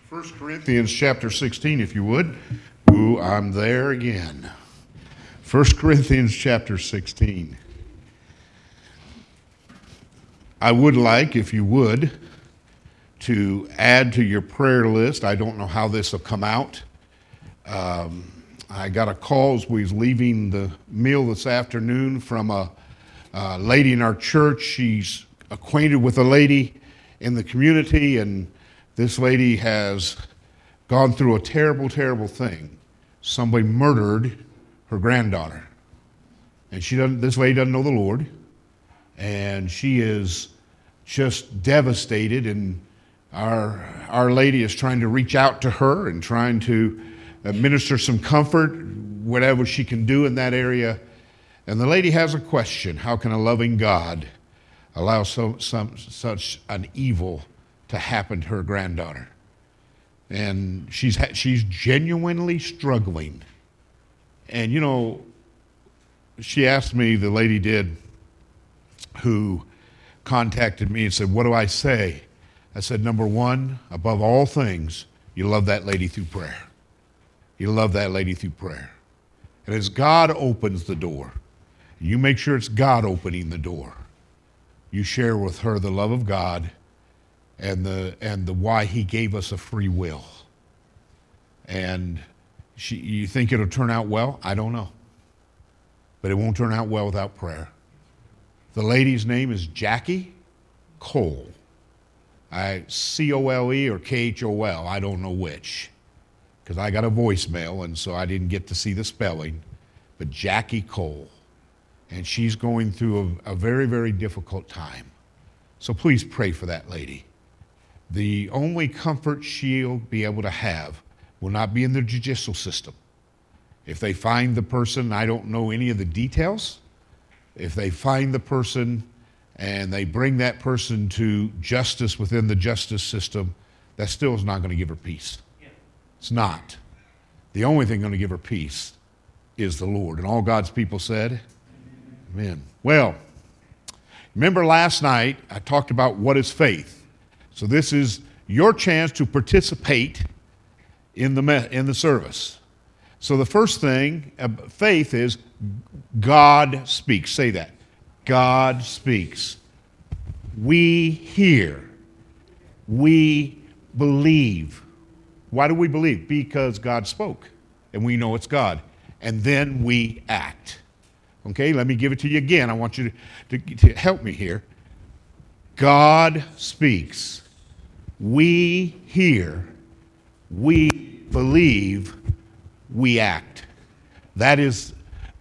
1 Corinthians chapter 16, if you would. Ooh, I'm there again. 1 Corinthians chapter 16. I would like, if you would, to add to your prayer list. I don't know how this will come out. I got a call as we was leaving the meal this afternoon from a lady in our church. She's acquainted with a lady in the community, and this lady has gone through a terrible, terrible thing. Somebody murdered her granddaughter. And this lady doesn't know the Lord. And she is just devastated, and our lady is trying to reach out to her and trying to administer some comfort, whatever she can do in that area. And the lady has a question: how can a loving God allow such an evil to happen to her granddaughter? And she's genuinely struggling. And you know, she asked me, the lady did, who contacted me and said, what do I say? I said, number one, above all things, you love that lady through prayer. You love that lady through prayer. And as God opens the door, you make sure it's God opening the door. You share with her the love of God and the why he gave us a free will. And you think it'll turn out well? I don't know. But it won't turn out well without prayer. The lady's name is Jackie Cole. C-O-L-E or K-H-O-L. I don't know which, because I got a voicemail, and so I didn't get to see the spelling. But Jackie Cole. And she's going through a very, very difficult time. So please pray for that lady. The only comfort she'll be able to have will not be in the judicial system. If they find the person, I don't know any of the details. If they find the person and they bring that person to justice within the justice system, that still is not going to give her peace. Yeah. It's not. The only thing going to give her peace is the Lord. And all God's people said, amen. Well, remember last night I talked about what is faith. So this is your chance to participate in the service. So the first thing, faith, is God speaks. Say that. God speaks. We hear. We believe. Why do we believe? Because God spoke, and we know it's God. And then we act. Okay, let me give it to you again. I want you to help me here. God speaks. We hear. We believe. We act. That is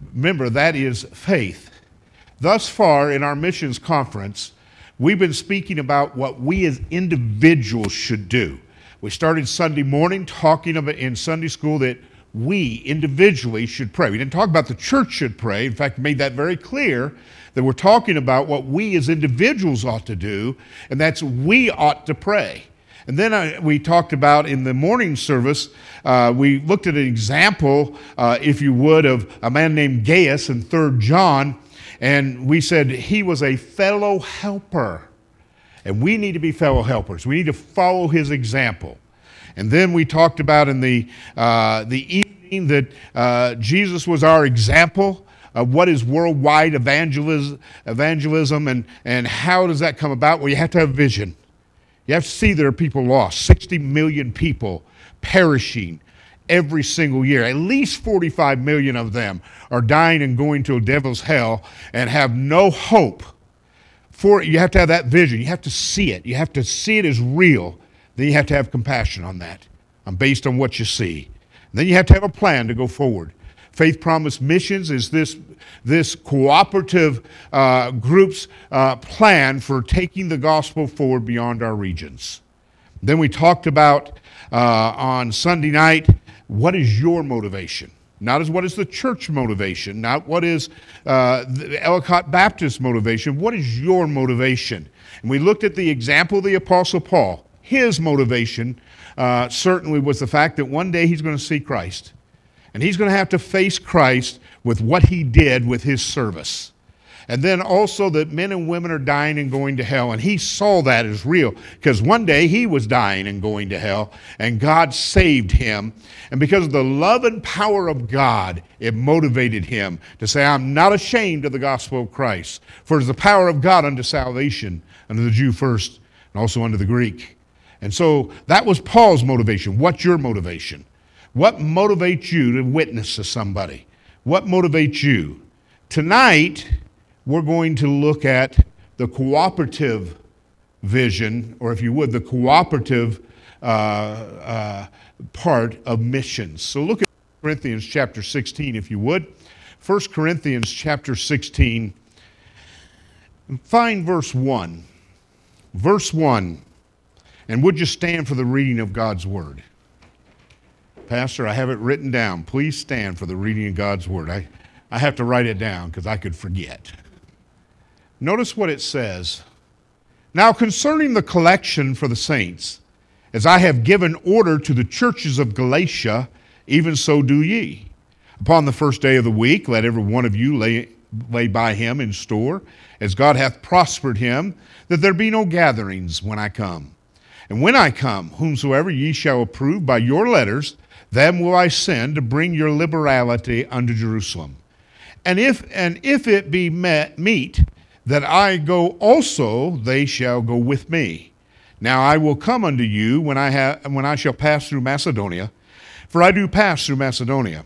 faith. Thus far in our missions conference, we've been speaking about what we as individuals should do. We started Sunday morning talking about in Sunday school that we individually should pray. We didn't talk about the church should pray. In fact, made that very clear that we're talking about what we as individuals ought to do, and that's we ought to pray. And then we talked about in the morning service, we looked at an example, if you would, of a man named Gaius in 3 John, and we said he was a fellow helper. And we need to be fellow helpers. We need to follow his example. And then we talked about in the evening that Jesus was our example of what is worldwide evangelism and how does that come about? Well, you have to have vision. You have to see there are people lost. 60 million people perishing every single year. At least 45 million of them are dying and going to a devil's hell and have no hope. You have to have that vision. You have to see it. You have to see it as real. Then you have to have compassion on that, based on what you see. And then you have to have a plan to go forward. Faith Promise Missions is this cooperative group's plan for taking the gospel forward beyond our regions. Then we talked about on Sunday night, what is your motivation? Not as what is the church motivation, not what is the Ellicott Baptist motivation. What is your motivation? And we looked at the example of the Apostle Paul. His motivation certainly was the fact that one day he's going to see Christ. And he's going to have to face Christ with what he did with his service. And then also that men and women are dying and going to hell. And he saw that as real because one day he was dying and going to hell and God saved him. And because of the love and power of God, it motivated him to say, I'm not ashamed of the gospel of Christ. For it is the power of God unto salvation, unto the Jew first and also unto the Greek. And so that was Paul's motivation. What's your motivation? What motivates you to witness to somebody? What motivates you? Tonight, we're going to look at the cooperative vision, or if you would, the cooperative part of missions. So look at 1 Corinthians chapter 16, if you would. 1 Corinthians chapter 16, and find verse 1. Verse 1. And would you stand for the reading of God's word? Pastor, I have it written down. Please stand for the reading of God's word. I have to write it down because I could forget. Notice what it says. Now concerning the collection for the saints, as I have given order to the churches of Galatia, even so do ye. Upon the first day of the week, let every one of you lay by him in store, as God hath prospered him, that there be no gatherings when I come. And when I come, whomsoever ye shall approve by your letters, them will I send to bring your liberality unto Jerusalem. And if it be meet that I go also, they shall go with me. Now I will come unto you when I shall pass through Macedonia, for I do pass through Macedonia.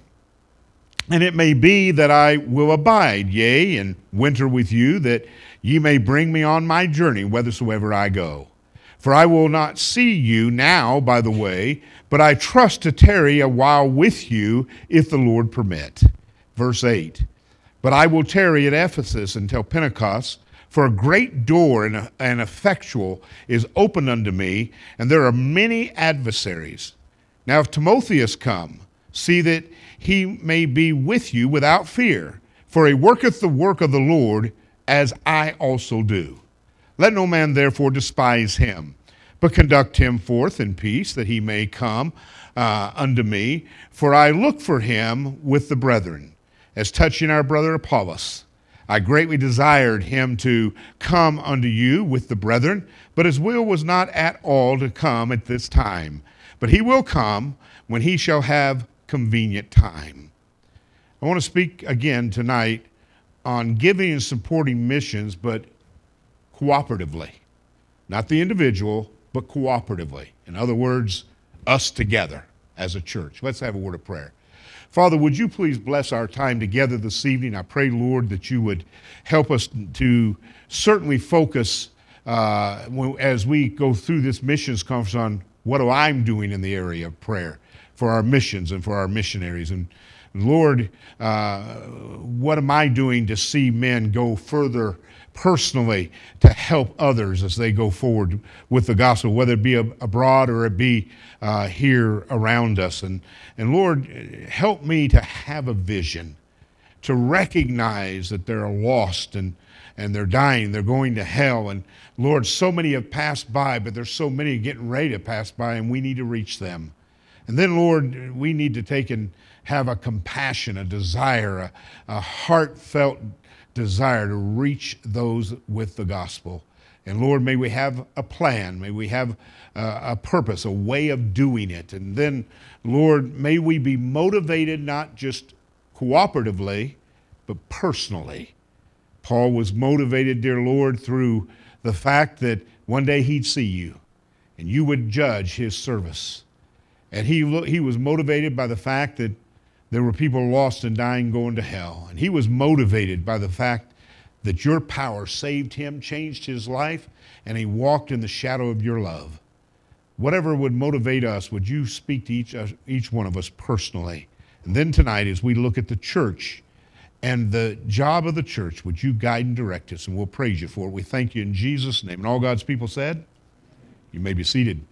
And it may be that I will abide, yea, and winter with you, that ye may bring me on my journey whithersoever I go. For I will not see you now by the way, but I trust to tarry a while with you, if the Lord permit. Verse 8, but I will tarry at Ephesus until Pentecost, for a great door and effectual is opened unto me, and there are many adversaries. Now if Timotheus come, see that he may be with you without fear, for he worketh the work of the Lord, as I also do. Let no man therefore despise him, but conduct him forth in peace, that he may come unto me. For I look for him with the brethren, as touching our brother Apollos. I greatly desired him to come unto you with the brethren, but his will was not at all to come at this time. But he will come when he shall have convenient time. I want to speak again tonight on giving and supporting missions, but cooperatively. Not the individual, but cooperatively. In other words, us together as a church. Let's have a word of prayer. Father, would you please bless our time together this evening? I pray, Lord, that you would help us to certainly focus as we go through this missions conference on what I'm doing in the area of prayer for our missions and for our missionaries. And Lord, what am I doing to see men go further personally to help others as they go forward with the gospel, whether it be abroad or it be here around us. And Lord, help me to have a vision, to recognize that they're lost and they're dying, they're going to hell. And Lord, so many have passed by, but there's so many getting ready to pass by, and we need to reach them. And then, Lord, we need to take and have a compassion, a desire, a heartfelt desire to reach those with the gospel. And Lord, may we have a plan, may we have a purpose, a way of doing it. And then, Lord, may we be motivated not just cooperatively, but personally. Paul was motivated, dear Lord, through the fact that one day he'd see you and you would judge his service. And he was motivated by the fact that there were people lost and dying going to hell. And he was motivated by the fact that your power saved him, changed his life, and he walked in the shadow of your love. Whatever would motivate us, would you speak to each one of us personally? And then tonight, as we look at the church and the job of the church, would you guide and direct us? And we'll praise you for it. We thank you in Jesus' name. And all God's people said, you may be seated.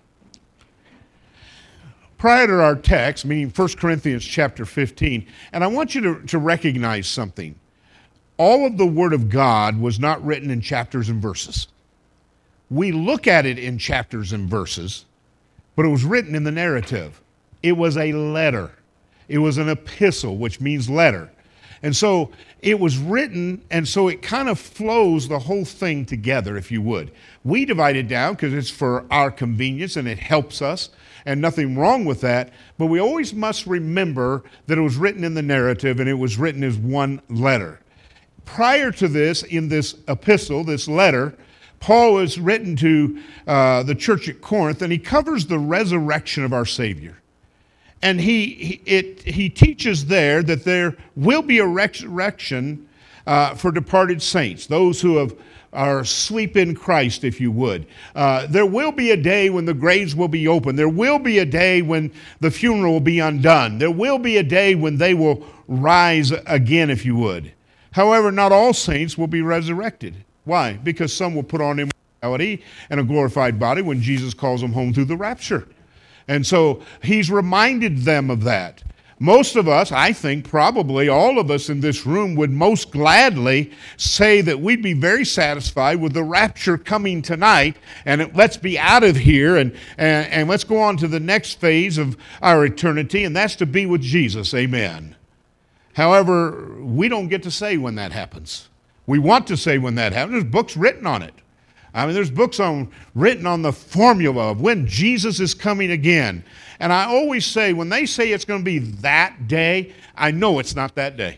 Prior to our text, meaning 1 Corinthians chapter 15, and I want you to recognize something. All of the Word of God was not written in chapters and verses. We look at it in chapters and verses, but it was written in the narrative. It was a letter. It was an epistle, which means letter. And so it was written, and so it kind of flows the whole thing together, if you would. We divide it down because it's for our convenience and it helps us, and nothing wrong with that. But we always must remember that it was written in the narrative and it was written as one letter. Prior to this, in this epistle, this letter, Paul is written to the church at Corinth, and he covers the resurrection of our Savior. And he teaches there that there will be a resurrection for departed saints, those who are asleep in Christ, if you would. There will be a day when the graves will be open. There will be a day when the funeral will be undone. There will be a day when they will rise again, if you would. However, not all saints will be resurrected. Why? Because some will put on immortality and a glorified body when Jesus calls them home through the rapture. And so he's reminded them of that. Most of us, I think probably all of us in this room would most gladly say that we'd be very satisfied with the rapture coming tonight, and let's be out of here and let's go on to the next phase of our eternity, and that's to be with Jesus. Amen. However, we don't get to say when that happens. We want to say when that happens. There's books written on it. I mean, there's books written on the formula of when Jesus is coming again. And I always say, when they say it's going to be that day, I know it's not that day.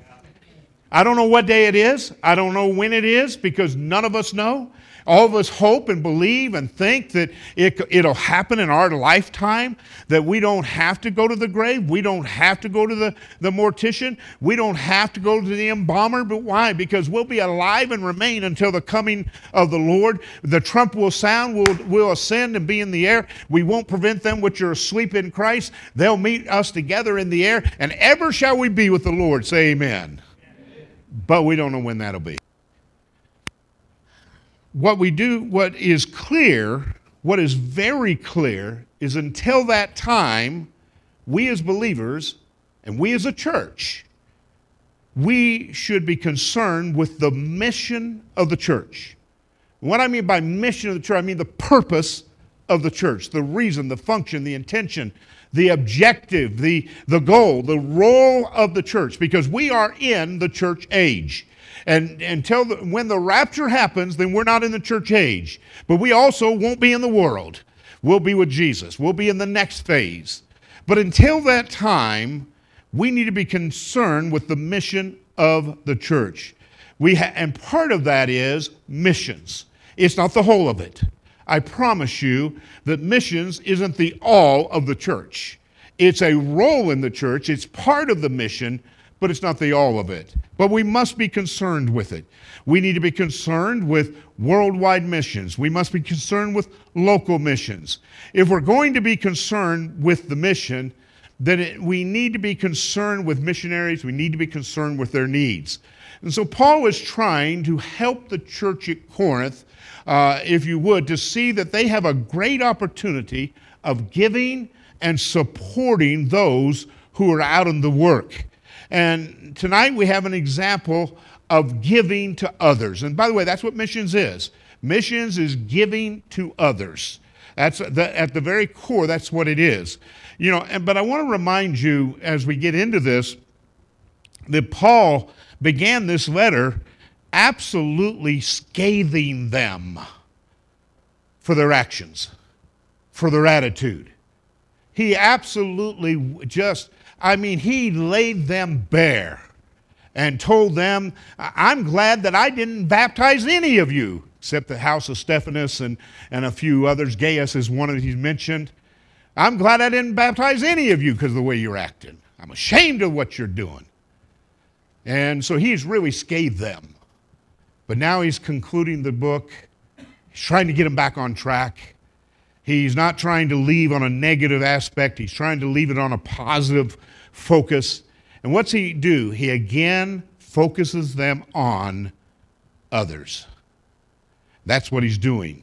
I don't know what day it is. I don't know when it is, because none of us know. All of us hope and believe and think that it'll happen in our lifetime, that we don't have to go to the grave. We don't have to go to the mortician. We don't have to go to the embalmer. But why? Because we'll be alive and remain until the coming of the Lord. The trump will sound, we'll ascend and be in the air. We won't prevent them which are asleep in Christ. They'll meet us together in the air, and ever shall we be with the Lord. Say amen. But we don't know when that'll be. What is clear, what is very clear, is until that time, we as believers and we as a church, we should be concerned with the mission of the church. What I mean by mission of the church, I mean the purpose of the church, the reason, the function, the intention, the objective, the goal, the role of the church, because we are in the church age. And when the rapture happens, then we're not in the church age. But we also won't be in the world. We'll be with Jesus. We'll be in the next phase. But until that time, we need to be concerned with the mission of the church. And part of that is missions. It's not the whole of it. I promise you that missions isn't the all of the church. It's a role in the church. It's part of the mission, but it's not the all of it. But we must be concerned with it. We need to be concerned with worldwide missions. We must be concerned with local missions. If we're going to be concerned with the mission, then we need to be concerned with missionaries. We need to be concerned with their needs. And so Paul is trying to help the church at Corinth, if you would, to see that they have a great opportunity of giving and supporting those who are out in the work. And tonight we have an example of giving to others. And by the way, that's what missions is. Missions is giving to others. That's at the very core, that's what it is. But I want to remind you as we get into this that Paul began this letter absolutely scathing them for their actions, for their attitude. He absolutely he laid them bare and told them, I'm glad that I didn't baptize any of you, except the house of Stephanas and a few others. Gaius is one that he's mentioned. I'm glad I didn't baptize any of you because of the way you're acting. I'm ashamed of what you're doing. And so he's really scathed them. But now he's concluding the book. He's trying to get them back on track. He's not trying to leave on a negative aspect. He's trying to leave it on a positive focus. And what's he do? He again focuses them on others. That's what he's doing.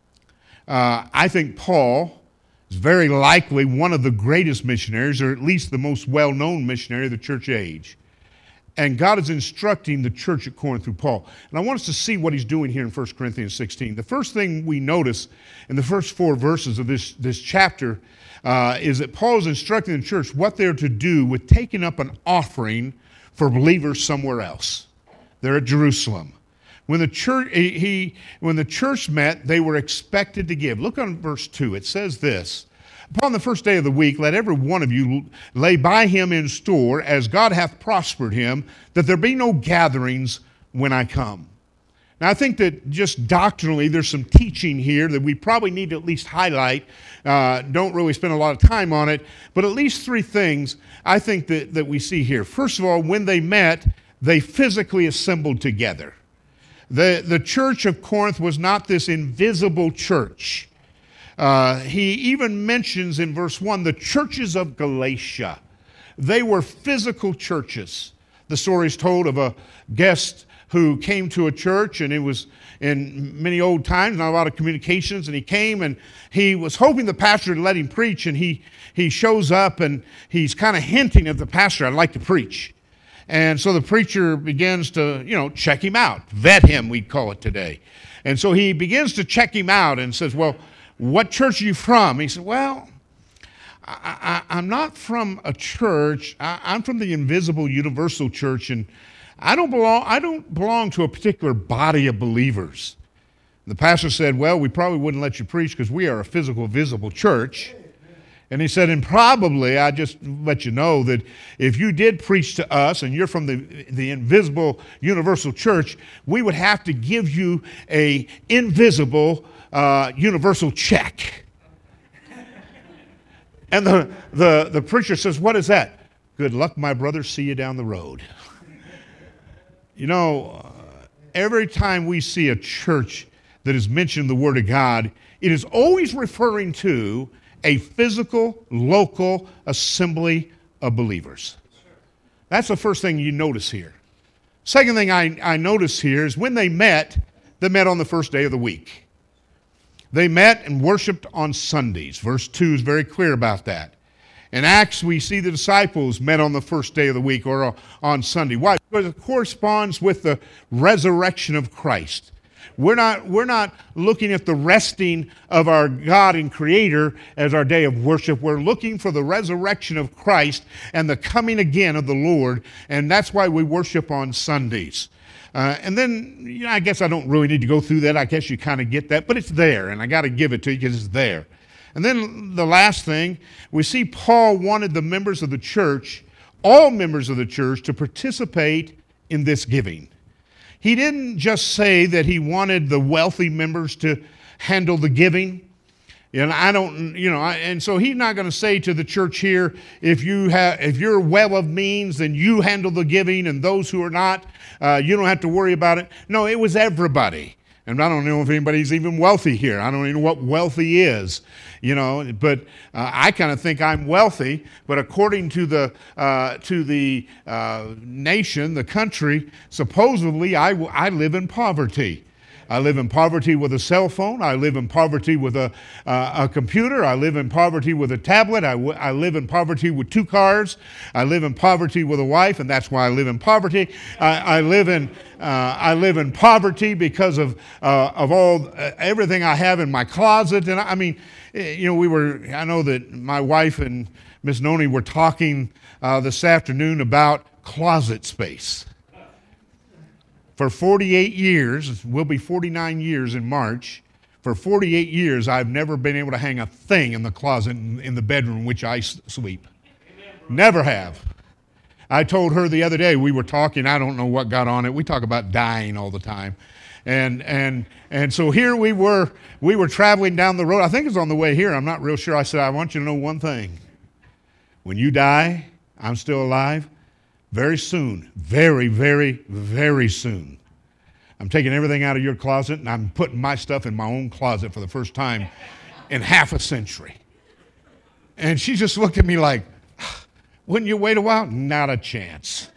I think Paul is very likely one of the greatest missionaries, or at least the most well-known missionary of the church age. And God is instructing the church at Corinth through Paul. And I want us to see what he's doing here in 1 Corinthians 16. The first thing we notice in the first 4 verses of this chapter is that Paul is instructing the church what they're to do with taking up an offering for believers somewhere else. They're at Jerusalem. When the church met, they were expected to give. Look on verse 2. It says this, "Upon the first day of the week, let every one of you lay by him in store, as God hath prospered him, that there be no gatherings when I come." Now, I think that just doctrinally, there's some teaching here that we probably need to at least highlight. Don't really spend a lot of time on it, but at least three things I think that we see here. First of all, when they met, they physically assembled together. The church of Corinth was not this invisible church. He even mentions in verse 1 the churches of Galatia. They were physical churches. The story is told of a guest who came to a church, and it was in many old times, not a lot of communications, and he came and he was hoping the pastor would let him preach, and he shows up and he's kind of hinting at the pastor, "I'd like to preach." And so the preacher begins to, check him out, vet him, we'd call it today. And so he begins to check him out and says, "Well, what church are you from?" He said, "Well, I'm not from a church. I'm from the invisible universal church, and I don't belong to a particular body of believers." The pastor said, "Well, we probably wouldn't let you preach because we are a physical, visible church." And he said, "And probably, I just let you know that if you did preach to us and you're from the invisible universal church, we would have to give you a invisible universal check." And the preacher says, "What is that?" "Good luck, my brother. See you down the road." Every time we see a church that is mentioned the Word of God, it is always referring to a physical, local assembly of believers. That's the first thing you notice here. Second thing I notice here is when they met on the first day of the week. They met and worshiped on Sundays. Verse 2 is very clear about that. In Acts, we see the disciples met on the first day of the week or on Sunday. Why? Because it corresponds with the resurrection of Christ. We're not looking at the resting of our God and Creator as our day of worship. We're looking for the resurrection of Christ and the coming again of the Lord, and that's why we worship on Sundays. And then, I guess I don't really need to go through that. I guess you kind of get that, but it's there, and I got to give it to you because it's there. And then the last thing, we see Paul wanted the members of the church, all members of the church, to participate in this giving. He didn't just say that he wanted the wealthy members to handle the giving. And so he's not going to say to the church here, if you're well of means, then you handle the giving, and those who are not, you don't have to worry about it. No, it was everybody. And I don't know if anybody's even wealthy here. I don't even know what wealthy is, but I kind of think I'm wealthy. But according to the nation, the country, supposedly I live in poverty. I live in poverty with a cell phone. I live in poverty with a computer. I live in poverty with a tablet. I live in poverty with 2 cars. I live in poverty with a wife, and that's why I live in poverty. I live in poverty because of all everything I have in my closet. And I know that my wife and Miss Noni were talking this afternoon about closet space. For 48 years, we'll be 49 years in March. For 48 years, I've never been able to hang a thing in the closet in the bedroom in which I sleep. Never have. I told her the other day, we were talking, I don't know what got on it. We talk about dying all the time. And so here we were traveling down the road. I think it was on the way here. I'm not real sure. I said, "I want you to know one thing. When you die, I'm still alive. Very soon, very, very, very soon, I'm taking everything out of your closet and I'm putting my stuff in my own closet for the first time in half a century." And she just looked at me like, "Wouldn't you wait a while?" Not a chance.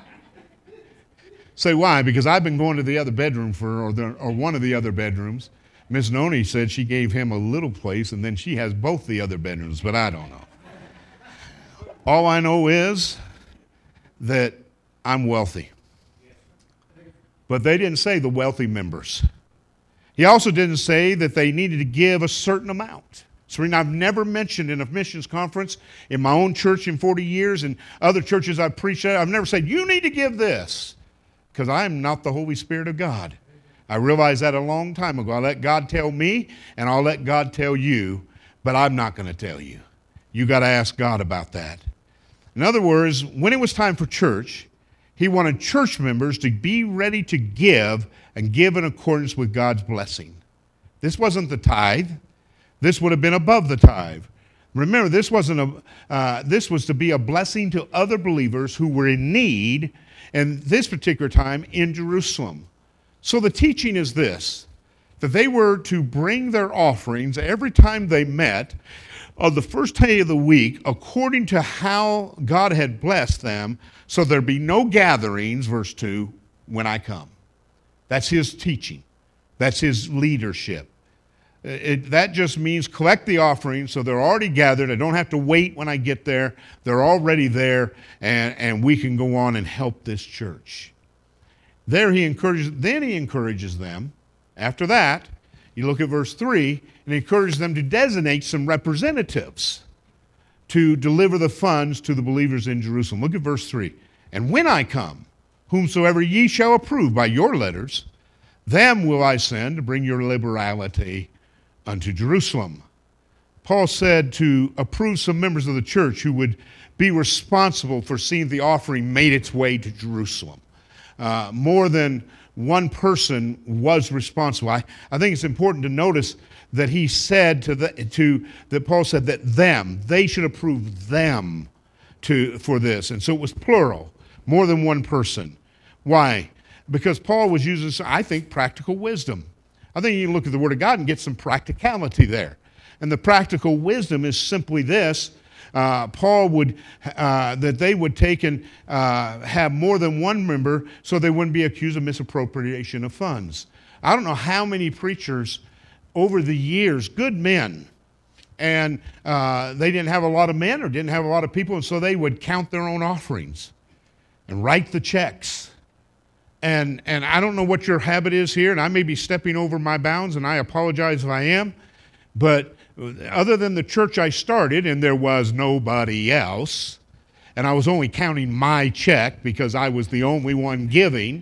Say, why? Because I've been going to the other bedroom or one of the other bedrooms. Miss Noni said she gave him a little place and then she has both the other bedrooms, but I don't know. All I know is that I'm wealthy. But they didn't say the wealthy members. He also didn't say that they needed to give a certain amount. Serena, I've never mentioned in a missions conference in my own church in 40 years and other churches I've preached at, I've never said, you need to give this, because I am not the Holy Spirit of God. I realized that a long time ago. I let God tell me, and I'll let God tell you, but I'm not going to tell you. You got to ask God about that. In other words, when it was time for church, he wanted church members to be ready to give and give in accordance with God's blessing. This wasn't the tithe. This would have been above the tithe. Remember, this was to be a blessing to other believers who were in need, and this particular time in Jerusalem. So the teaching is this, that they were to bring their offerings every time they met on the first day of the week according to how God had blessed them, so there be no gatherings, verse 2, when I come. That's his teaching. That's his leadership. That just means collect the offerings so they're already gathered. I don't have to wait when I get there. They're already there, and we can go on and help this church. Then he encourages them. After that, you look at verse 3, and he encourages them to designate some representatives to deliver the funds to the believers in Jerusalem. Look at verse 3. And when I come, whomsoever ye shall approve by your letters, them will I send to bring your liberality unto Jerusalem. Paul said to approve some members of the church who would be responsible for seeing the offering made its way to Jerusalem. More than one person was responsible. I think it's important to notice that he said that Paul said that they should approve them for this. And so it was plural, more than one person. Why? Because Paul was using, I think, practical wisdom. I think you can look at the Word of God and get some practicality there. And the practical wisdom is simply this. Paul would, that they would take and have more than one member so they wouldn't be accused of misappropriation of funds. I don't know how many preachers over the years, good men, and they didn't have a lot of men or didn't have a lot of people, and so they would count their own offerings and write the checks. And I don't know what your habit is here, and I may be stepping over my bounds, and I apologize if I am, but other than the church I started, and there was nobody else, and I was only counting my check because I was the only one giving,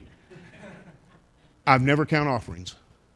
I've never counted offerings.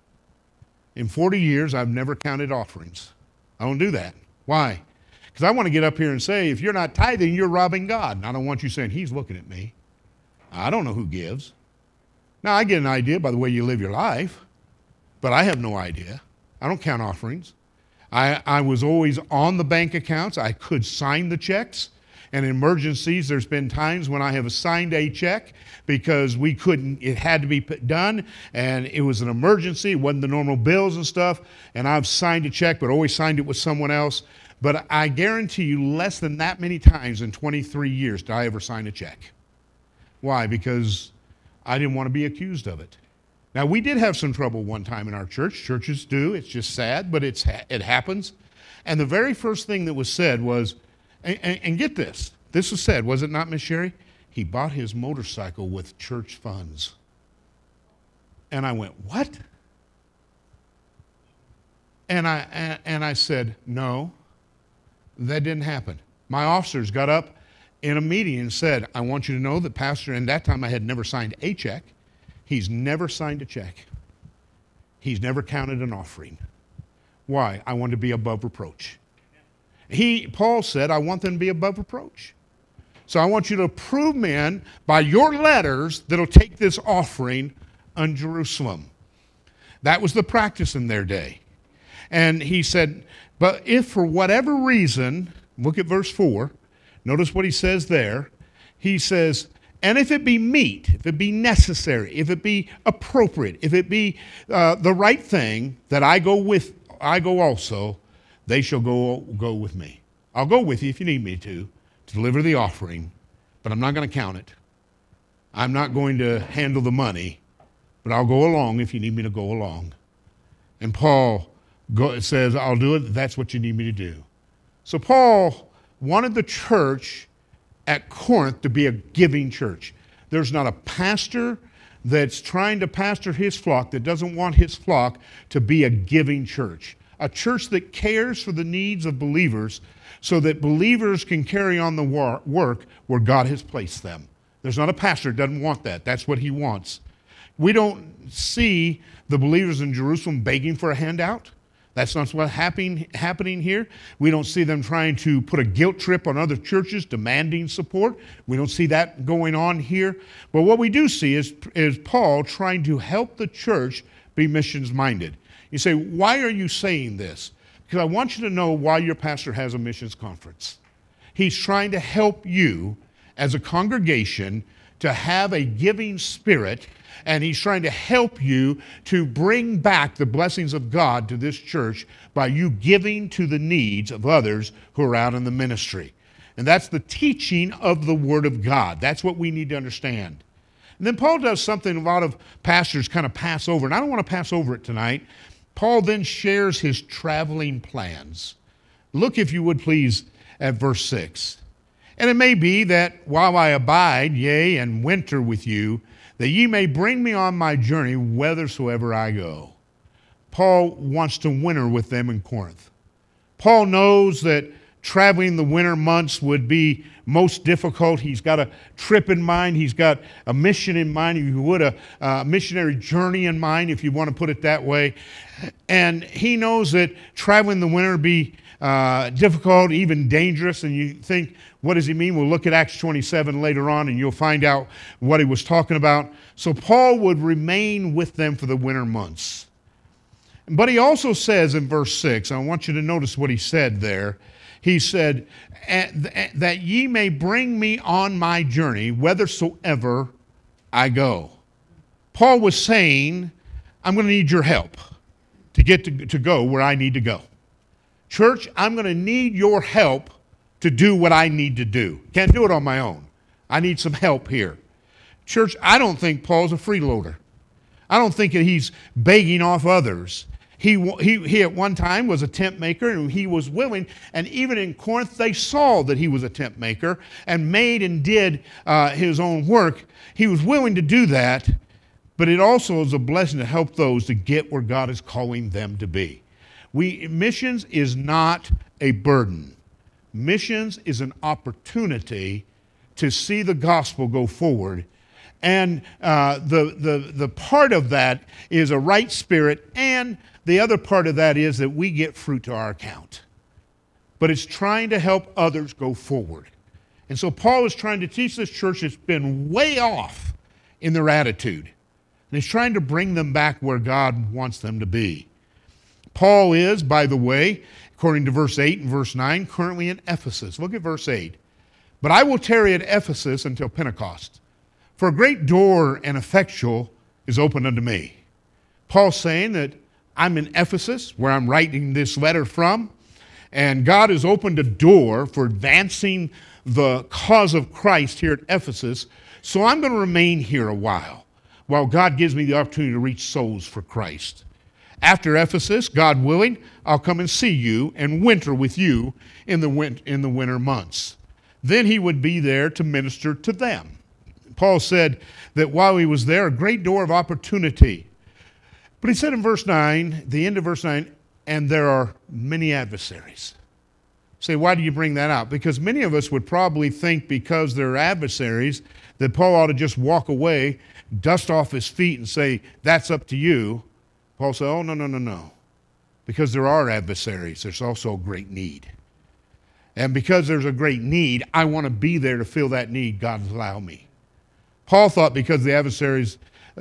In 40 years, I've never counted offerings. I don't do that. Why? Because I want to get up here and say, if you're not tithing, you're robbing God. And I don't want you saying, he's looking at me. I don't know who gives. Now, I get an idea by the way you live your life, but I have no idea. I don't count offerings. I was always on the bank accounts. I could sign the checks. And in emergencies, there's been times when I have signed a check because we couldn't, it had to be done, and it was an emergency. It wasn't the normal bills and stuff. And I've signed a check, but always signed it with someone else. But I guarantee you less than that many times in 23 years did I ever sign a check. Why? Because I didn't want to be accused of it. Now, we did have some trouble one time in our church. Churches do. It's just sad, but it happens. And the very first thing that was said was, and get this. This was said, was it not, Miss Sherry? He bought his motorcycle with church funds. And I went, what? And I said, no, that didn't happen. My officers got up in a meeting and said, I want you to know that Pastor, and that time I had never signed a check. He's never signed a check. He's never counted an offering. Why? I want to be above reproach. Paul said, I want them to be above reproach. So I want you to approve men by your letters that'll take this offering on Jerusalem. That was the practice in their day. And he said, but if for whatever reason, look at verse 4, notice what he says there. He says, and if it be meet, if it be necessary, if it be appropriate, if it be the right thing, that I go also, they shall go with me. I'll go with you if you need me to deliver the offering, but I'm not going to count it. I'm not going to handle the money, but I'll go along if you need me to go along. And Paul says, I'll do it. That's what you need me to do. So Paul wanted the church at Corinth to be a giving church. There's not a pastor that's trying to pastor his flock that doesn't want his flock to be a giving church. a church that cares for the needs of believers so that believers can carry on the work where God has placed them. There's not a pastor that doesn't want that. That's what he wants. We don't see the believers in Jerusalem begging for a handout. That's not what's happening here. We don't see them trying to put a guilt trip on other churches demanding support. We don't see that going on here. But what we do see is Paul trying to help the church be missions minded. You say, why are you saying this? Because I want you to know why your pastor has a missions conference. He's trying to help you as a congregation to have a giving spirit, and he's trying to help you to bring back the blessings of God to this church by you giving to the needs of others who are out in the ministry. And that's the teaching of the Word of God. That's what we need to understand. And then Paul does something a lot of pastors kind of pass over, and I don't want to pass over it tonight. Paul then shares his traveling plans. Look, if you would please, at verse 6. And it may be that while I abide, yea, and winter with you, that ye may bring me on my journey whithersoever I go. Paul wants to winter with them in Corinth. Paul knows that traveling the winter months would be most difficult. He's got a trip in mind. He's got a mission in mind, if you would, a missionary journey in mind, if you want to put it that way. And he knows that traveling the winter would be difficult, even dangerous. And you think, what does he mean? We'll look at Acts 27 later on, and you'll find out what he was talking about. So Paul would remain with them for the winter months. But he also says in verse 6, I want you to notice what he said there. He said, that ye may bring me on my journey whithersoever I go. Paul was saying, I'm going to need your help to get to go where I need to go. Church, I'm going to need your help to do what I need to do. Can't do it on my own. I need some help here. Church, I don't think Paul's a freeloader. I don't think that he's begging off others. He at one time was a tent maker, and he was willing, and even in Corinth they saw that he was a tent maker and made and did his own work. He was willing to do that, but it also is a blessing to help those to get where God is calling them to be. Missions is not a burden. Missions is an opportunity to see the gospel go forward. And the part of that is a right spirit, and the other part of that is that we get fruit to our account. But it's trying to help others go forward. And so Paul is trying to teach this church that's been way off in their attitude. And he's trying to bring them back where God wants them to be. Paul is, by the way, according to verse 8 and verse 9, currently in Ephesus. Look at verse 8. But I will tarry at Ephesus until Pentecost, for a great door and effectual is opened unto me. Paul's saying that I'm in Ephesus, where I'm writing this letter from, and God has opened a door for advancing the cause of Christ here at Ephesus, so I'm going to remain here a while God gives me the opportunity to reach souls for Christ. After Ephesus, God willing, I'll come and see you and winter with you in the winter months. Then he would be there to minister to them. Paul said that while he was there, a great door of opportunity. But he said in verse 9, the end of verse 9, and there are many adversaries. Say, why do you bring that out? Because many of us would probably think because they're adversaries that Paul ought to just walk away, dust off his feet and say, that's up to you. Paul said, oh, no. Because there are adversaries, there's also a great need. And because there's a great need, I want to be there to fill that need. God allow me. Paul thought because of the adversaries,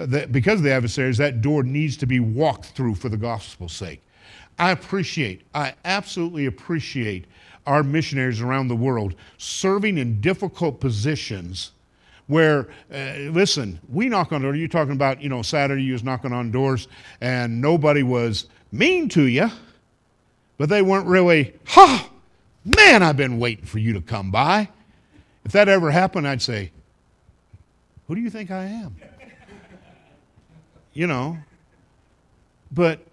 that door needs to be walked through for the gospel's sake. I absolutely appreciate our missionaries around the world serving in difficult positions where, listen, we knock on doors. You're talking about, Saturday you was knocking on doors and nobody was mean to you, but they weren't really, man, I've been waiting for you to come by. If that ever happened, I'd say, who do you think I am? But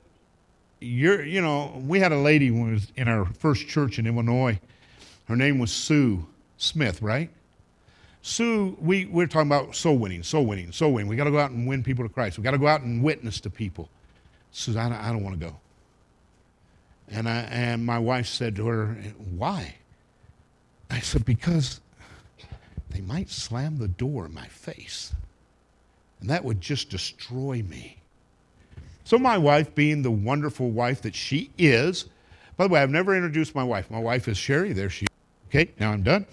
we had a lady when we was in our first church in Illinois. Her name was Sue Smith, right? Sue, we're talking about soul winning. We got to go out and win people to Christ. We got to go out and witness to people. Sue, I don't want to go. And my wife said to her, "Why?" I said, "Because they might slam the door in my face, and that would just destroy me." So my wife, being the wonderful wife that she is, by the way, I've never introduced my wife. My wife is Sherry. There she is. Okay, now I'm done.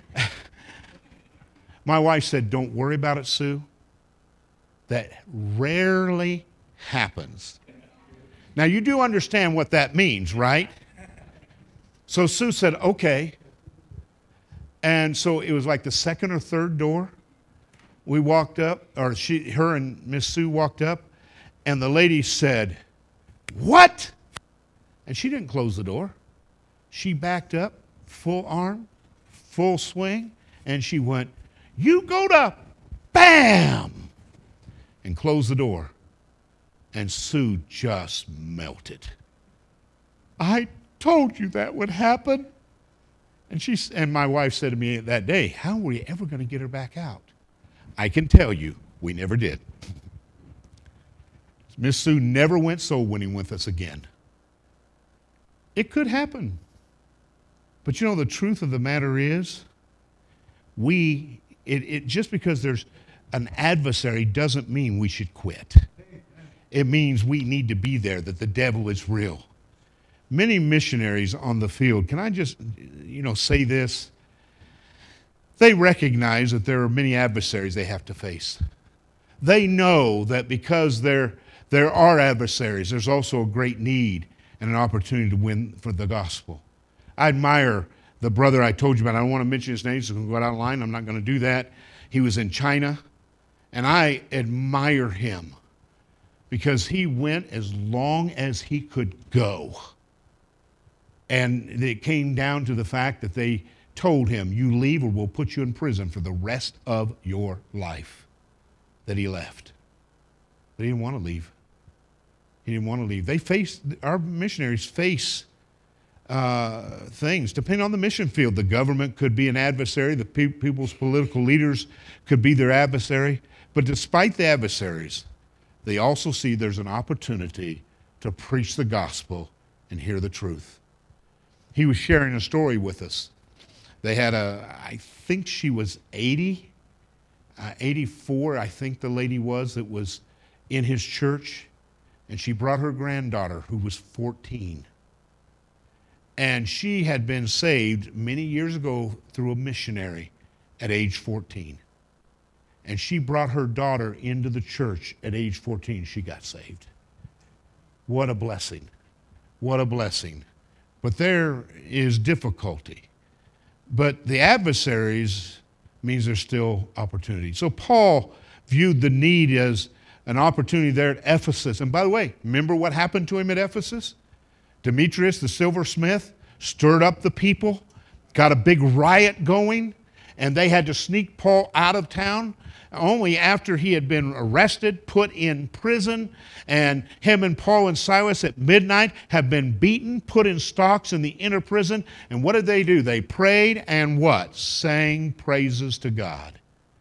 My wife said, "Don't worry about it, Sue. That rarely happens." Now, you do understand what that means, right? So Sue said, "Okay." And so it was like the second or third door. We walked up, or her and Miss Sue walked up, and the lady said, "What?" And she didn't close the door. She backed up, full arm, full swing, and she went, "You go to," bam, and closed the door. And Sue just melted. "I told you that would happen." And my wife said to me that day, "How were you ever going to get her back out?" I can tell you, we never did. Miss Sue never went soul winning with us again. It could happen. But you know, the truth of the matter is, just because there's an adversary doesn't mean we should quit. It means we need to be there, that the devil is real. Many missionaries on the field, can I just, say this? They recognize that there are many adversaries they have to face. They know that because there are adversaries, there's also a great need and an opportunity to win for the gospel. I admire the brother I told you about. I don't want to mention his name, so I'm going to go out of line. I'm not going to do that. He was in China, and I admire him because he went as long as he could go. And it came down to the fact that they told him, "You leave or we'll put you in prison for the rest of your life." That he left. But he didn't want to leave. He didn't want to leave. Our missionaries face things. Depending on the mission field, the government could be an adversary. The people's political leaders could be their adversary. But despite the adversaries, they also see there's an opportunity to preach the gospel and hear the truth. He was sharing a story with us. They had I think she was 80, 84, I think the lady was, that was in his church. And she brought her granddaughter, who was 14. And she had been saved many years ago through a missionary at age 14. And she brought her daughter into the church at age 14. She got saved. What a blessing. What a blessing. But there is difficulty. But the adversaries means there's still opportunity. So Paul viewed the need as an opportunity there at Ephesus. And by the way, remember what happened to him at Ephesus? Demetrius, the silversmith, stirred up the people, got a big riot going, and they had to sneak Paul out of town only after he had been arrested, put in prison, and him and Paul and Silas at midnight have been beaten, put in stocks in the inner prison. And what did they do? They prayed and what? Sang praises to God.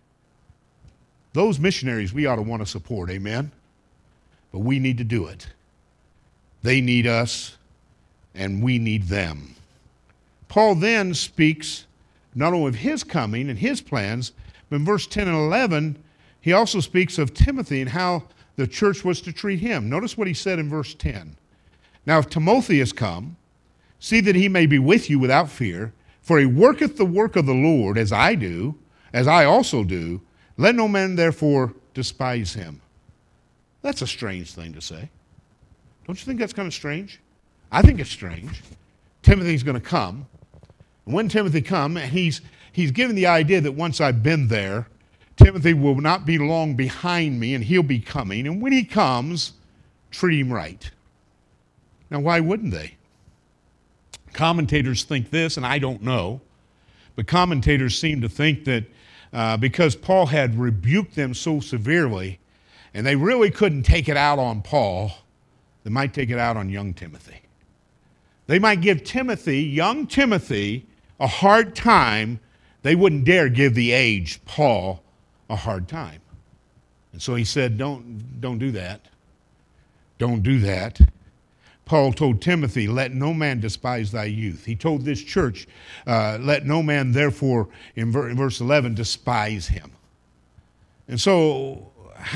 Those missionaries we ought to want to support, amen? But we need to do it. They need us, and we need them. Paul then speaks not only of his coming and his plans, but in verse 10 and 11, he also speaks of Timothy and how the church was to treat him. Notice what he said in verse 10. "Now if Timothy is come, see that he may be with you without fear, for he worketh the work of the Lord, as I do, as I also do. Let no man therefore despise him." That's a strange thing to say. Don't you think that's kind of strange? I think it's strange. Timothy's going to come. And when Timothy comes, he's given the idea that once I've been there, Timothy will not be long behind me and he'll be coming. And when he comes, treat him right. Now, why wouldn't they? Commentators think this, and I don't know. But commentators seem to think that because Paul had rebuked them so severely, and they really couldn't take it out on Paul, they might take it out on young Timothy. They might give young Timothy, a hard time. They wouldn't dare give the aged Paul a hard time. And so he said, don't do that. Don't do that. Paul told Timothy, let no man despise thy youth. He told this church, let no man therefore, in verse 11, despise him. And so,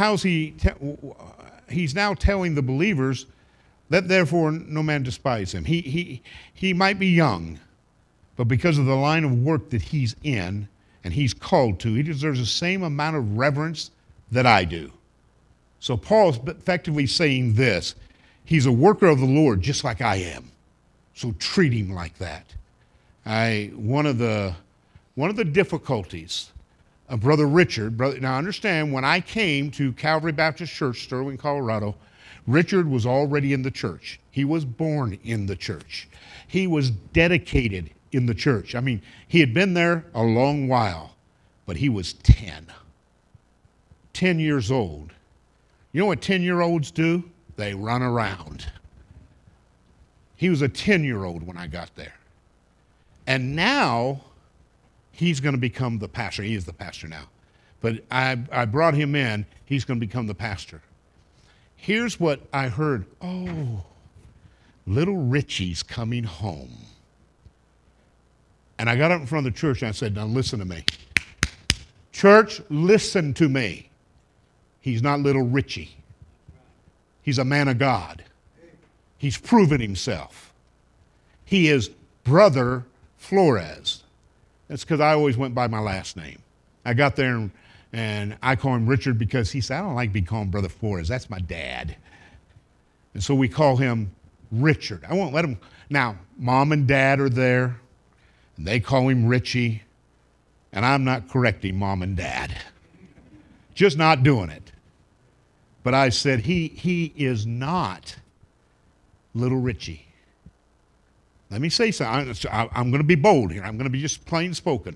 he's now telling the believers, let therefore no man despise him. He might be young, but because of the line of work that he's in and he's called to, he deserves the same amount of reverence that I do. So Paul's effectively saying this. He's a worker of the Lord just like I am. So treat him like that. One of the difficulties of Brother Richard, now understand, when I came to Calvary Baptist Church, Sterling, Colorado, Richard was already in the church. He was born in the church. He was dedicated in the church. I mean, he had been there a long while, but he was 10 years old. You know what 10-year-olds do? They run around. He was a 10-year-old when I got there. And now he's going to become the pastor. He is the pastor now. But I brought him in. He's going to become the pastor. Here's what I heard. Oh, little Richie's coming home. And I got up in front of the church and I said, now listen to me. Church, listen to me. He's not little Richie. He's a man of God. He's proven himself. He is Brother Flores. That's because I always went by my last name. I got there and I call him Richard because he said, I don't like being called Brother Flores. That's my dad. And so we call him Richard. I won't let him. Now, Mom and Dad are there, and they call him Richie, and I'm not correcting Mom and Dad. Just not doing it. But I said, he is not little Richie. Let me say something. I'm going to be bold here. I'm going to be just plain spoken.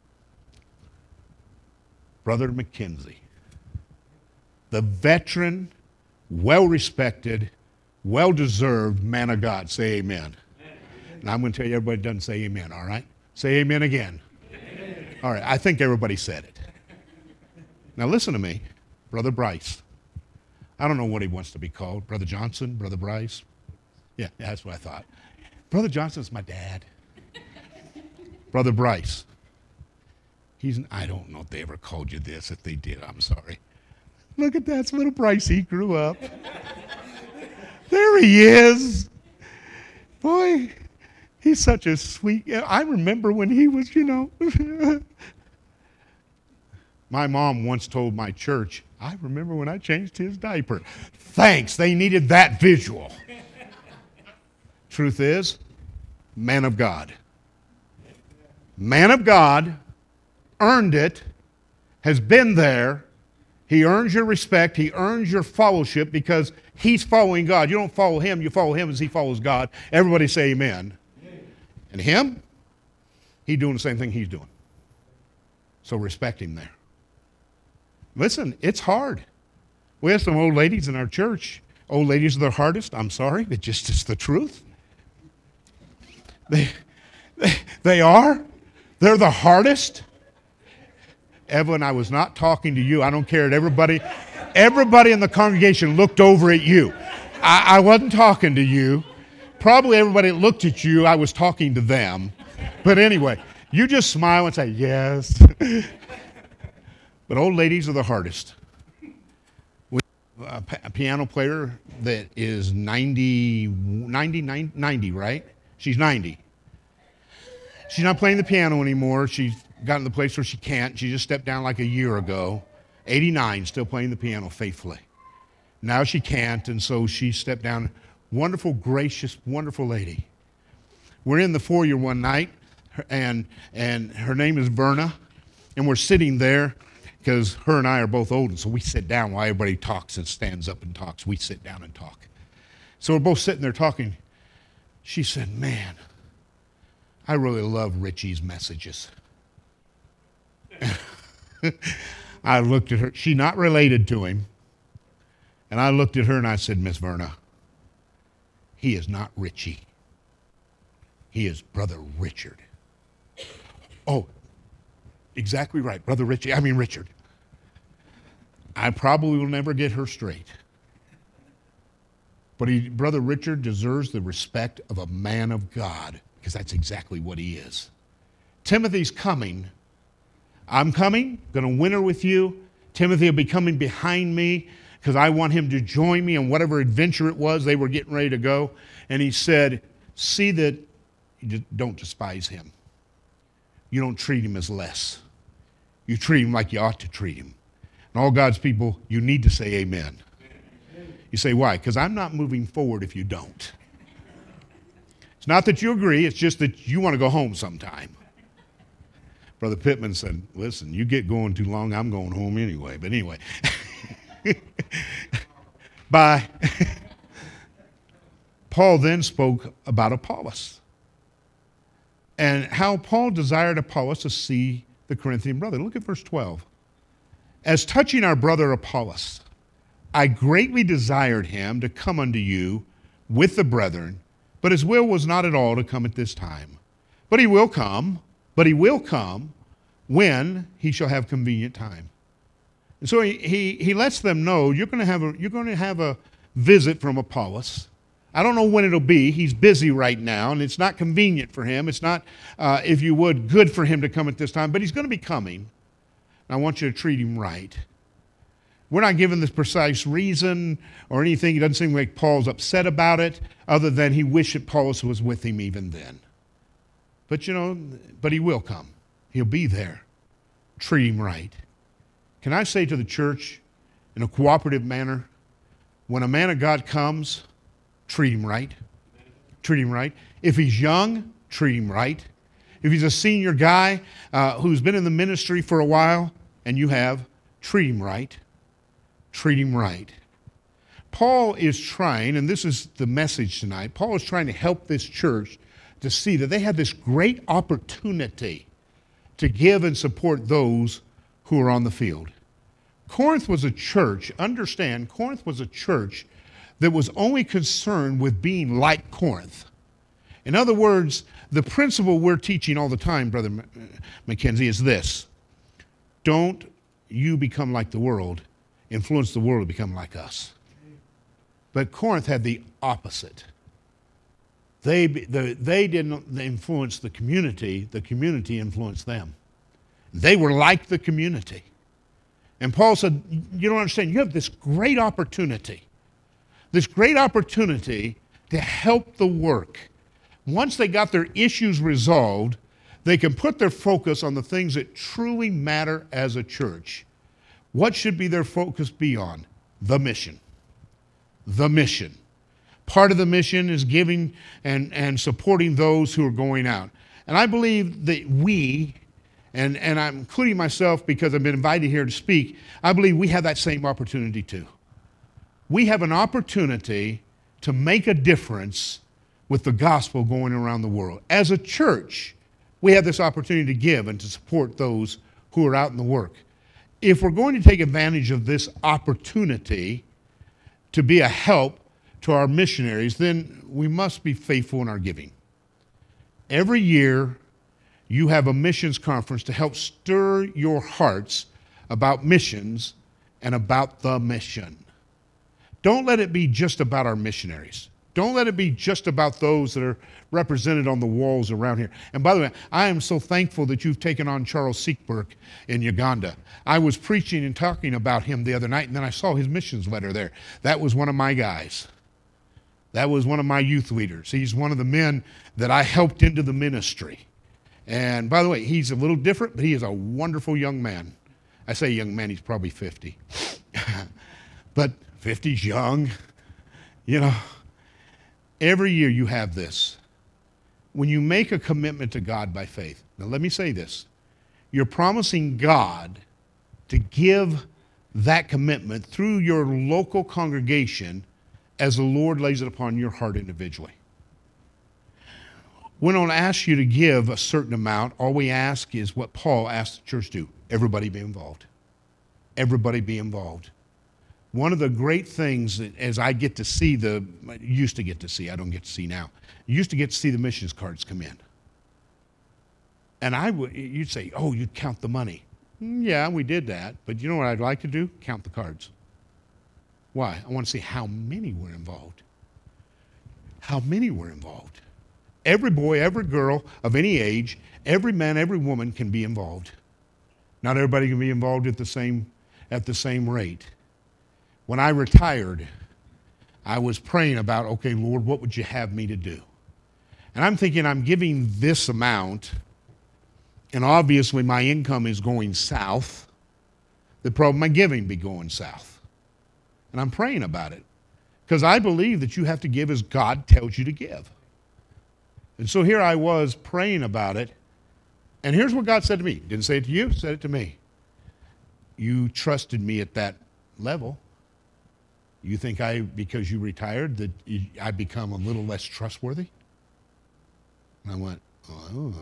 Brother McKenzie, the veteran, well-respected, well-deserved man of God. Say amen. And I'm going to tell you, everybody doesn't say amen, all right? Say amen again. Amen. All right, I think everybody said it. Now listen to me, Brother Bryce. I don't know what he wants to be called. Brother Johnson, Brother Bryce. Yeah, that's what I thought. Brother Johnson's my dad. Brother Bryce. I don't know if they ever called you this. If they did, I'm sorry. Look at that little Bryce. He grew up. There he is. Boy, he's such a sweet. I remember when he was, My mom once told my church, I remember when I changed his diaper. Thanks, they needed that visual. Truth is, man of God. Man of God, earned it, has been there. He earns your respect. He earns your fellowship because he's following God. You don't follow him. You follow him as he follows God. Everybody say amen. And him, he's doing the same thing he's doing. So respect him there. Listen, it's hard. We have some old ladies in our church. Old ladies are the hardest. I'm sorry. It's the truth. They are. They're the hardest. Evelyn, I was not talking to you. I don't care. Everybody in the congregation looked over at you. I wasn't talking to you. Probably everybody that looked at you, I was talking to them. But anyway, you just smile and say, yes. But old ladies are the hardest. A piano player that is 90, right? She's 90. She's not playing the piano anymore. She's gotten to the place where she can't. She just stepped down like a year ago. 89, still playing the piano faithfully. Now she can't, and so she stepped down. Wonderful, gracious, wonderful lady. We're in the foyer one night, and her name is Verna, and we're sitting there because her and I are both old, and so we sit down while everybody talks and stands up and talks. We sit down and talk. So we're both sitting there talking. She said, man, I really love Richie's messages. I looked at her. She's not related to him. And I looked at her and I said, Miss Verna, he is not Richie. He is Brother Richard. Oh, exactly right. Richard. I probably will never get her straight. But Brother Richard deserves the respect of a man of God, because that's exactly what he is. Timothy's coming. I'm coming, going to winter with you. Timothy will be coming behind me because I want him to join me in whatever adventure it was they were getting ready to go. And he said, see that you don't despise him. You don't treat him as less. You treat him like you ought to treat him. And all God's people, you need to say amen. You say, why? Because I'm not moving forward if you don't. It's not that you agree, it's just that you want to go home sometime. Brother Pittman said, listen, you get going too long, I'm going home anyway. But anyway. Bye. Paul then spoke about Apollos and how Paul desired Apollos to see the Corinthian brother. Look at verse 12. As touching our brother Apollos, I greatly desired him to come unto you with the brethren, but his will was not at all to come at this time. But he will come when he shall have convenient time. And so he lets them know you're going to have a visit from Apollos. I don't know when it'll be. He's busy right now, and it's not convenient for him. It's not, if you would, good for him to come at this time, but he's going to be coming. And I want you to treat him right. We're not given this precise reason or anything. It doesn't seem like Paul's upset about it, other than he wished that Apollos was with him even then. But but he will come. He'll be there. Treat him right. Can I say to the church in a cooperative manner, when a man of God comes, treat him right. Treat him right. If he's young, treat him right. If he's a senior guy who's been in the ministry for a while, and you have, treat him right. Treat him right. Paul is trying, and this is the message tonight, Paul is trying to help this church to see that they have this great opportunity to give and support those who are on the field. Corinth was a church, understand, Corinth was a church that was only concerned with being like Corinth. In other words, the principle we're teaching all the time, Brother Mackenzie, is this. Don't you become like the world, influence the world to become like us. But Corinth had the opposite. They didn't influence the community influenced them. They were like the community. And Paul said, you don't understand, you have this great opportunity to help the work. Once they got their issues resolved, they can put their focus on the things that truly matter as a church. What should be their focus be on? The mission. The mission. Part of the mission is giving and supporting those who are going out. And I believe that we, and I'm including myself because I've been invited here to speak, I believe we have that same opportunity too. We have an opportunity to make a difference with the gospel going around the world. As a church, we have this opportunity to give and to support those who are out in the work. If we're going to take advantage of this opportunity to be a help to our missionaries, then we must be faithful in our giving. Every year, you have a missions conference to help stir your hearts about missions and about the mission. Don't let it be just about our missionaries. Don't let it be just about those that are represented on the walls around here. And by the way, I am so thankful that you've taken on Charles Siekberg in Uganda. I was preaching and talking about him the other night, and then I saw his missions letter there. That was one of my guys. That was one of my youth leaders. He's one of the men that I helped into the ministry. And by the way, he's a little different, but he is a wonderful young man. I say young man, he's probably 50. But 50's young, Every year you have this. When you make a commitment to God by faith, now let me say this. You're promising God to give that commitment through your local congregation as the Lord lays it upon your heart individually. We don't ask you to give a certain amount. All we ask is what Paul asked the church to do. Everybody be involved. Everybody be involved. One of the great things that, as I get to see used to get to see, I don't get to see now, used to get to see the missions cards come in. And you'd say, oh, you'd count the money. Yeah, we did that. But you know what I'd like to do? Count the cards. Why? I want to see how many were involved. how many were involved. Every boy, every girl of any age, every man, every woman can be involved. Not everybody can be involved at the same rate. When I retired, I was praying about, okay, Lord, what would you have me to do? And I'm thinking I'm giving this amount, and obviously my income is going south. The problem, my giving be going south. And I'm praying about it because I believe that you have to give as God tells you to give. And so here I was praying about it, and here's what God said to me. Didn't say it to you, said it to me. You trusted me at that level. You think because you retired, that I become a little less trustworthy? And I went, oh,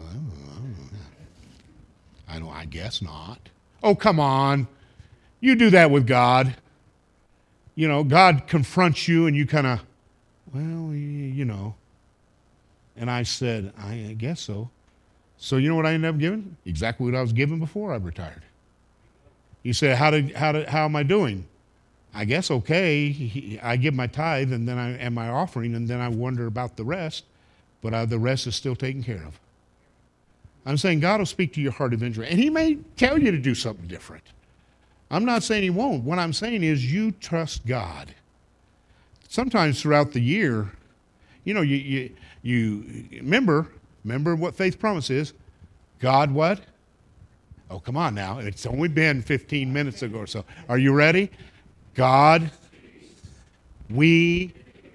I guess not. Oh, come on. You do that with God. You know, God confronts you and you kind of, well, you know. And I said, I guess so. So you know what I ended up giving? Exactly what I was given before I retired. You say, how am I doing? I guess okay. I give my tithe and then and my offering, and then I wonder about the rest, but the rest is still taken care of. I'm saying God will speak to your heart eventually, and he may tell you to do something different. I'm not saying he won't. What I'm saying is you trust God. Sometimes throughout the year, you know, you remember what faith promise is. God what? Oh, come on now. It's only been 15 minutes ago or so. Are you ready? God, we,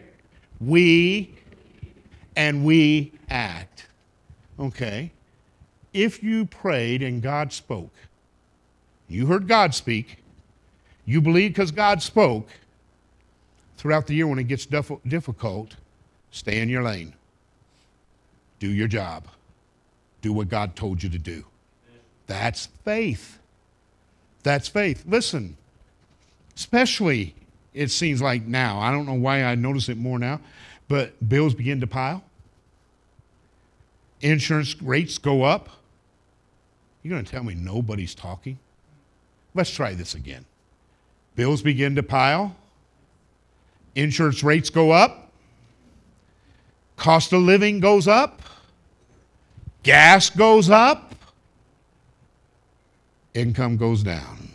and we act. Okay. If you prayed and God spoke, you heard God speak, you believe because God spoke, throughout the year when it gets difficult, stay in your lane. Do your job. Do what God told you to do. That's faith. That's faith. Listen, especially it seems like now, I don't know why I notice it more now, but bills begin to pile. Insurance rates go up. You're going to tell me nobody's talking? Let's try this again. Bills begin to pile. Insurance rates go up. Cost of living goes up. Gas goes up. Income goes down.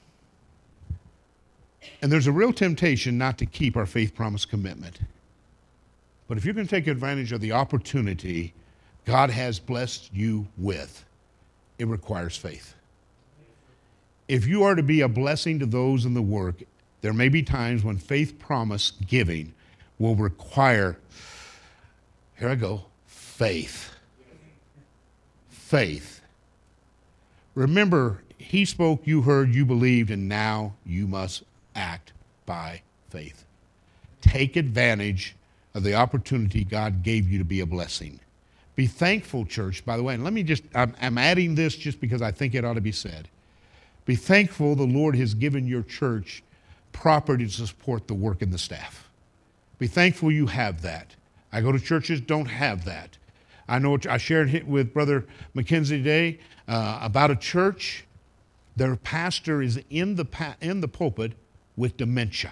And there's a real temptation not to keep our faith promise commitment. But if you're going to take advantage of the opportunity God has blessed you with, it requires faith. If you are to be a blessing to those in the work, there may be times when faith promise giving will require, here I go, faith. Faith. Remember, he spoke, you heard, you believed, and now you must act by faith. Take advantage of the opportunity God gave you to be a blessing. Be thankful, church, by the way, and let me I'm adding this just because I think it ought to be said. Be thankful the Lord has given your church property to support the work and the staff. Be thankful you have that. I go to churches don't have that. I know I shared with Brother McKenzie today about a church. Their pastor is in the pulpit with dementia.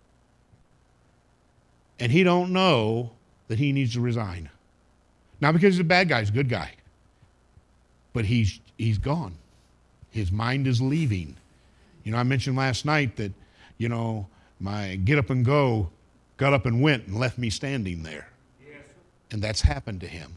And he don't know that he needs to resign. Not because he's a bad guy, he's a good guy. But he's gone. His mind is leaving. You know, I mentioned last night that, you know, my get up and go got up and went and left me standing there. Yes. And that's happened to him.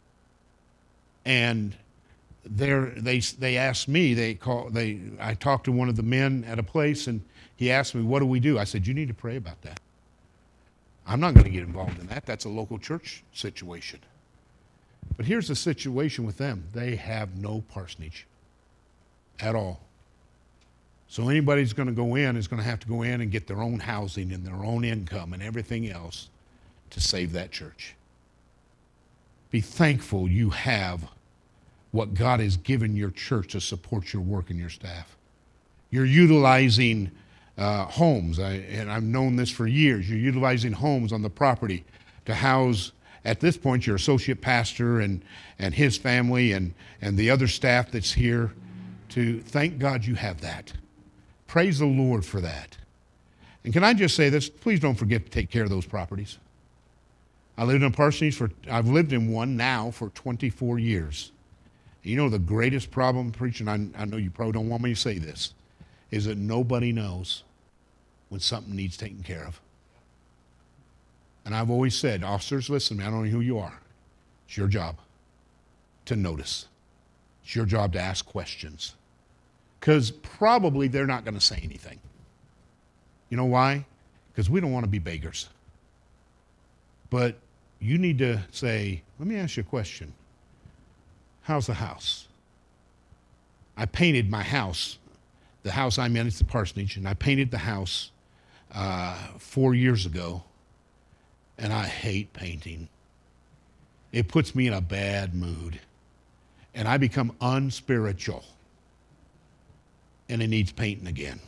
And they asked me, I talked to one of the men at a place and he asked me, what do we do? I said, you need to pray about that. I'm not going to get involved in that. That's a local church situation. But here's the situation with them. They have no parsonage at all. So anybody's going to go in is going to have to go in and get their own housing and their own income and everything else to save that church. Be thankful you have what God has given your church to support your work and your staff. You're utilizing homes, and I've known this for years. You're utilizing homes on the property to house, at this point, your associate pastor and his family and the other staff that's here. To thank God you have that. Praise the Lord for that. And can I just say this? Please don't forget to take care of those properties. I've lived in one now for 24 years. You know the greatest problem, preacher, and I know you probably don't want me to say this, is that nobody knows when something needs taken care of. And I've always said, officers, listen, man, I don't know who you are. It's your job to notice. It's your job to ask questions. Because probably they're not going to say anything. You know why? Because we don't want to be beggars. But you need to say, let me ask you a question. How's the house? I painted my house. The house I'm in, it's the parsonage, and I painted the house 4 years ago, and I hate painting. It puts me in a bad mood, and I become unspiritual, and it needs painting again.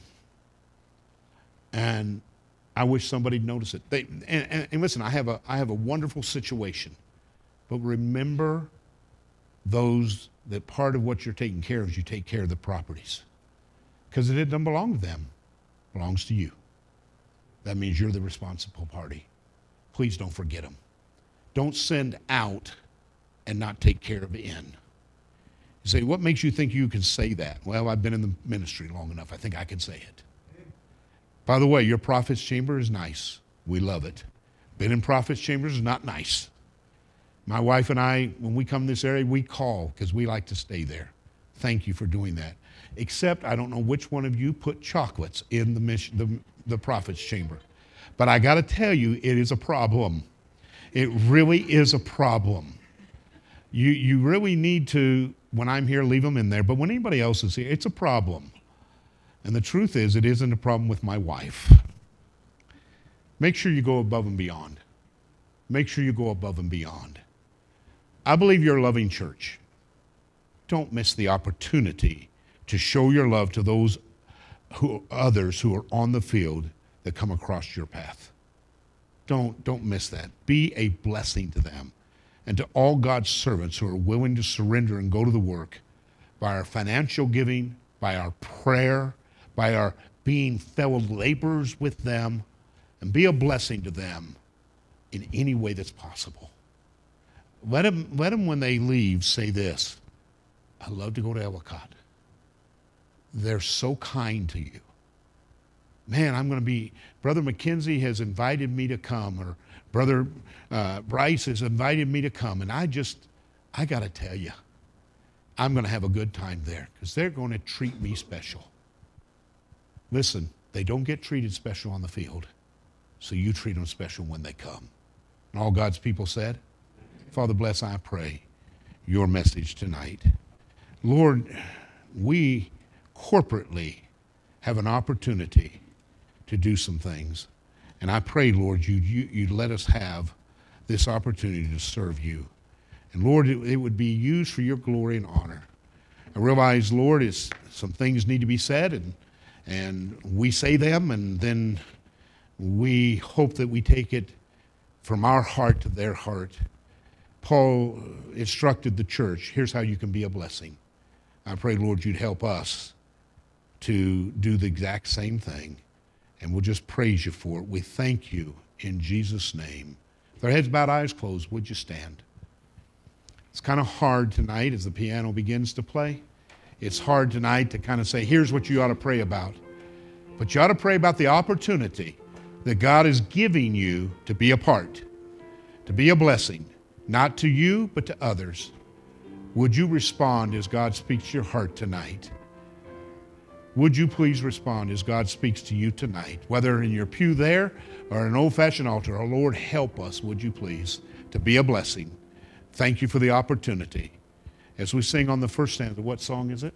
And I wish somebody'd notice it. And listen, I have a wonderful situation, but remember those that part of what you're taking care of is you take care of the properties, because it doesn't belong to them, it belongs to you. That means you're the responsible party. Please don't forget them. Don't send out and not take care of in. You say, what makes you think you can say that? Well, I've been in the ministry long enough. I think I can say it. By the way, your prophet's chamber is nice. We love it. Been in prophet's chambers is not nice. My wife and I, when we come to this area, we call because we like to stay there. Thank you for doing that. Except I don't know which one of you put chocolates in the prophet's chamber. But I got to tell you, it is a problem. It really is a problem. You really need to, when I'm here, leave them in there. But when anybody else is here, it's a problem. And the truth is, it isn't a problem with my wife. Make sure you go above and beyond. Make sure you go above and beyond. I believe you're a loving church. Don't miss the opportunity to show your love to those others who are on the field that come across your path. Don't miss that. Be a blessing to them and to all God's servants who are willing to surrender and go to the work by our financial giving, by our prayer, by our being fellow laborers with them, and be a blessing to them in any way that's possible. Let them when they leave, say this: I love to go to Ellicott. They're so kind to you. Man, Brother McKenzie has invited me to come, or Brother Bryce has invited me to come, and I got to tell you, I'm going to have a good time there because they're going to treat me special. Listen, they don't get treated special on the field, so you treat them special when they come. And all God's people said, Father, bless, I pray, your message tonight. Lord, we corporately have an opportunity to do some things. And I pray, Lord, you'd let us have this opportunity to serve you. And Lord, it would be used for your glory and honor. I realize, Lord, some things need to be said, and we say them, and then we hope that we take it from our heart to their heart. Paul instructed the church, here's how you can be a blessing. I pray, Lord, you'd help us to do the exact same thing, and we'll just praise you for it. We thank you in Jesus' name. With our heads bowed, eyes closed, would you stand? It's kind of hard tonight as the piano begins to play. It's hard tonight to kind of say, here's what you ought to pray about. But you ought to pray about the opportunity that God is giving you to be a part, to be a blessing, not to you, but to others. Would you respond as God speaks to your heart tonight? Would you please respond as God speaks to you tonight, whether in your pew there or an old-fashioned altar? Oh, Lord, help us, would you please, to be a blessing. Thank you for the opportunity. As we sing on the first stanza, what song is it?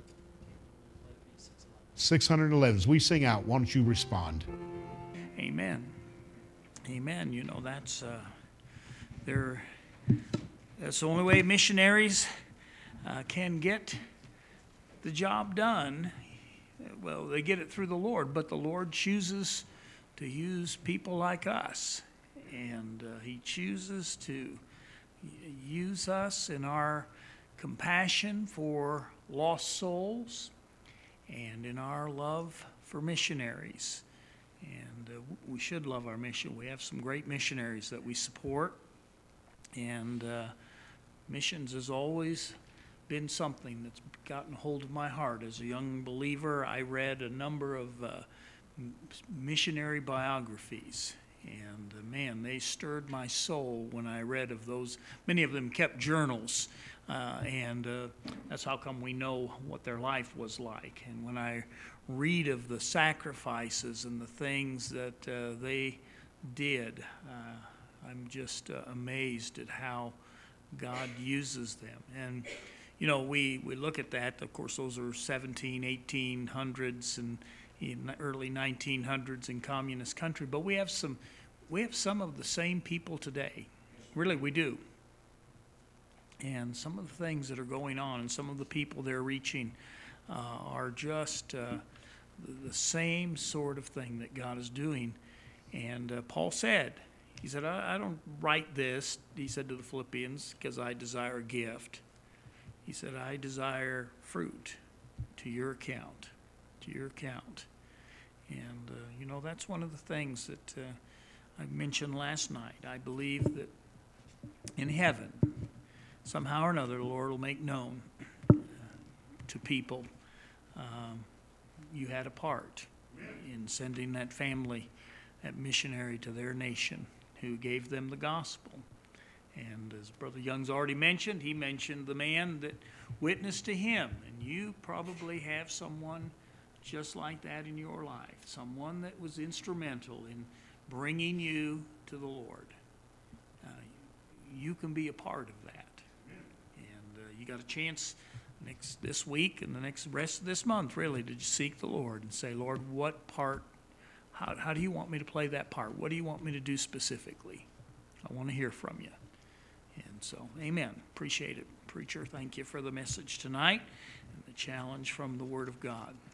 611. As we sing out, why don't you respond? Amen. Amen. You know, that's the only way missionaries can get the job done. Well, they get it through the Lord, but the Lord chooses to use people like us, and he chooses to use us in our compassion for lost souls and in our love for missionaries. And we should love our mission. We have some great missionaries that we support, And missions has always been something that's gotten a hold of my heart. As a young believer, I read a number of missionary biographies. And man, they stirred my soul when I read of those. Many of them kept journals, and that's how come we know what their life was like. And when I read of the sacrifices and the things that they did, I'm just amazed at how God uses them. And you know, we look at that. Of course, those are 1800s and in early 1900s in communist country, but we have some of the same people today. Really, we do. And some of the things that are going on and some of the people they're reaching are just the same sort of thing that God is doing. And Paul said, he said, I don't write this, he said to the Philippians, because I desire a gift. He said, I desire fruit to your account. To your account. And, you know, that's one of the things that I mentioned last night. I believe that in heaven, somehow or another, the Lord will make known to people you had a part in sending that family, that missionary to their nation who gave them the gospel. And as Brother Young's already mentioned, he mentioned the man that witnessed to him. And you probably have someone just like that in your life, someone that was instrumental in bringing you to the Lord. You can be a part of that. And you got a chance this week and the next rest of this month, really, to seek the Lord and say, Lord, what part, how do you want me to play that part? What do you want me to do specifically? I want to hear from you. And so, amen. Appreciate it. Preacher, thank you for the message tonight and the challenge from the Word of God.